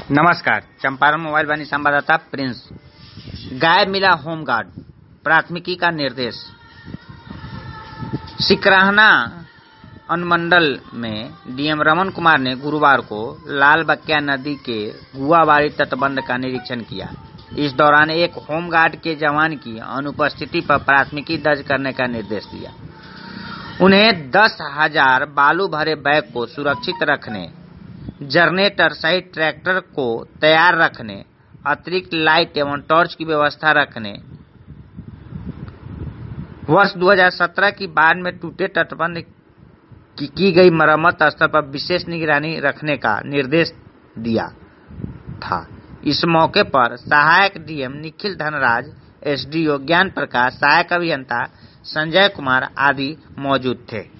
नमस्कार। चंपारण मोबाइल वाहिनी संवाददाता प्रिंस। गायब मिला होमगार्ड, प्राथमिकी का निर्देश। सिकराहना अनुमंडल में डीएम रमन कुमार ने गुरुवार को लालबकिया नदी के गुआबाड़ी तटबंध का निरीक्षण किया। इस दौरान एक होमगार्ड के जवान की अनुपस्थिति पर प्राथमिकी दर्ज करने का निर्देश दिया। उन्हें 10,000 बालू भरे बैग को सुरक्षित रखने, जनरेटर सहित ट्रैक्टर को तैयार रखने, अतिरिक्त लाइट एवं टॉर्च की व्यवस्था रखने, वर्ष 2017 की बाढ़ में टूटे तटबंध की गई मरम्मत स्तर पर विशेष निगरानी रखने का निर्देश दिया था। इस मौके पर सहायक डीएम निखिल धनराज, एसडीओ ज्ञान प्रकाश, सहायक अभियंता संजय कुमार आदि मौजूद थे।